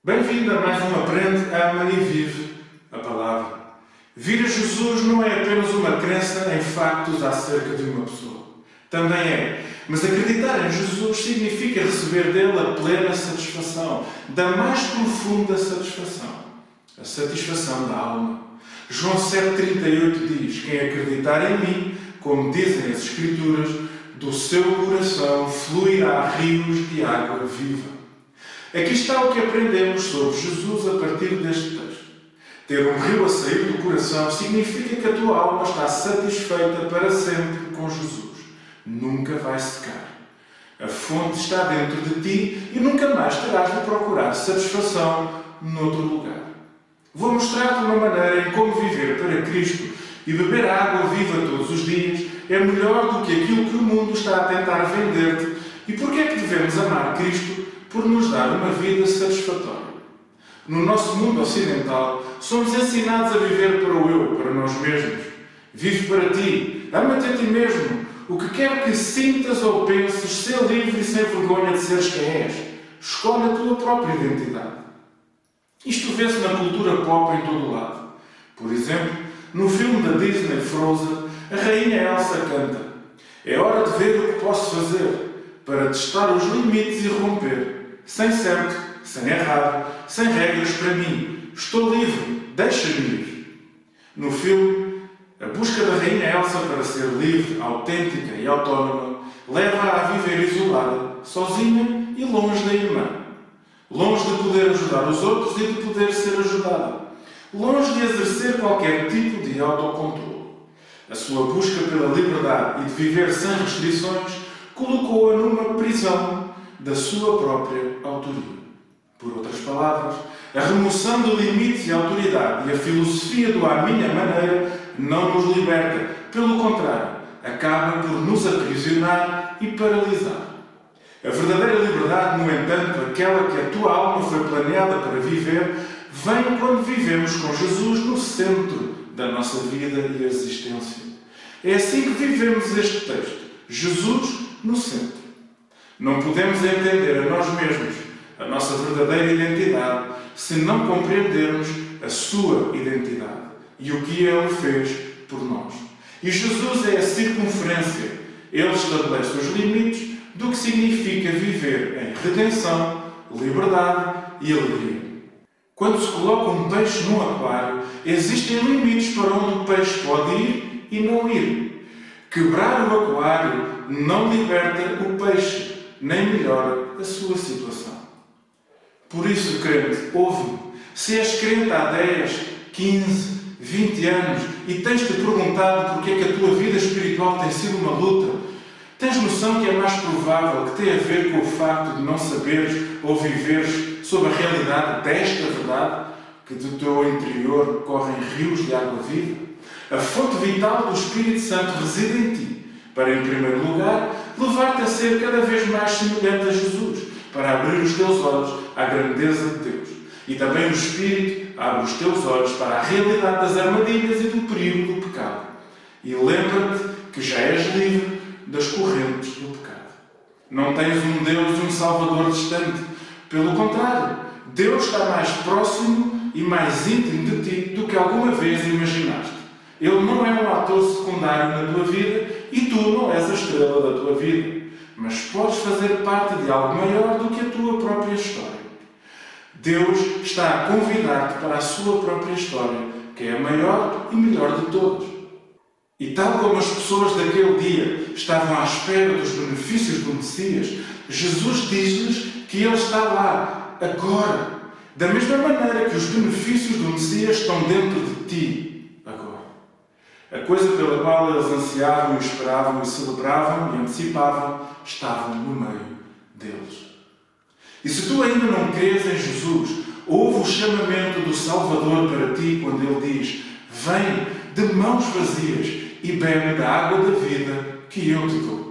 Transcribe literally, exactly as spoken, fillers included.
Bem-vindo a mais um Aprende, Ama e Vive a Palavra. Vir a Jesus não é apenas uma crença em factos acerca de uma pessoa. Também é. Mas acreditar em Jesus significa receber dele a plena satisfação, da mais profunda satisfação, a satisfação da alma. João sete, trinta e oito diz: quem acreditar em mim, como dizem as Escrituras, do seu coração fluirá rios de água viva. Aqui está o que aprendemos sobre Jesus a partir deste texto. Ter um rio a sair do coração significa que a tua alma está satisfeita para sempre com Jesus. Nunca vai secar. A fonte está dentro de ti e nunca mais terás de procurar satisfação noutro lugar. Vou mostrar-te uma maneira em como viver para Cristo e beber a água viva todos os dias é melhor do que aquilo que o mundo está a tentar vender-te. E porquê é que devemos amar Cristo? Por nos dar uma vida satisfatória. No nosso mundo ocidental, somos ensinados a viver para o eu, para nós mesmos. Vive para ti, ama-te a ti mesmo. O que quer que sintas ou penses, ser livre e sem vergonha de seres quem és. Escolhe a tua própria identidade. Isto vê-se na cultura pop em todo o lado. Por exemplo, no filme da Disney Frozen, a rainha Elsa canta: é hora de ver o que posso fazer para testar os limites e romper. Sem certo, sem errado, sem regras para mim. Estou livre, deixa-me ir. No filme, a busca da rainha Elsa para ser livre, autêntica e autónoma leva-a a viver isolada, sozinha e longe da irmã. Longe de poder ajudar os outros e de poder ser ajudada. Longe de exercer qualquer tipo de autocontrole. A sua busca pela liberdade e de viver sem restrições colocou-a numa prisão da sua própria autoria. Por outras palavras, a remoção de limites e autoridade e a filosofia do à minha maneira não nos liberta. Pelo contrário, acaba por nos aprisionar e paralisar. A verdadeira liberdade, no entanto, aquela que a tua alma foi planeada para viver, vem quando vivemos com Jesus no centro da nossa vida e existência. É assim que vivemos este texto. Jesus no centro. Não podemos entender a nós mesmos, a nossa verdadeira identidade, se não compreendermos a sua identidade e o que Ele fez por nós. E Jesus é a circunferência. Ele estabelece os limites do que significa viver em redenção, liberdade e alegria. Quando se coloca um peixe num aquário, existem limites para onde o peixe pode ir e não ir. Quebrar o aquário não liberta o peixe, nem melhora a sua situação. Por isso, crente, ouve-me. Se és crente há dez, quinze, vinte anos e tens-te perguntado porque é que a tua vida espiritual tem sido uma luta, tens noção que é mais provável que tenha a ver com o facto de não saberes ou viveres sob a realidade desta verdade, que do teu interior correm rios de água viva? A fonte vital do Espírito Santo reside em ti, para, em primeiro lugar, levar-te a ser cada vez mais semelhante a Jesus, para abrir os teus olhos à grandeza de Deus. E também o Espírito abre os teus olhos para a realidade das armadilhas e do perigo do pecado. E lembra-te que já és livre das correntes do pecado. Não tens um Deus e um Salvador distante. Pelo contrário, Deus está mais próximo e mais íntimo de ti do que alguma vez imaginaste. Ele não é um ator secundário na tua vida e tu não és a estrela da tua vida. Mas podes fazer parte de algo maior do que a tua própria história. Deus está a convidar-te para a sua própria história, que é a maior e melhor de todas. E tal como as pessoas daquele dia estavam à espera dos benefícios do Messias, Jesus diz-lhes que Ele está lá, agora. Da mesma maneira que os benefícios do Messias estão dentro de ti, agora. A coisa pela qual eles ansiavam, esperavam e celebravam e antecipavam estavam no meio deles. E se tu ainda não crês em Jesus, ouve o chamamento do Salvador para ti quando Ele diz: vem de mãos vazias e bebe da água da vida que eu te dou.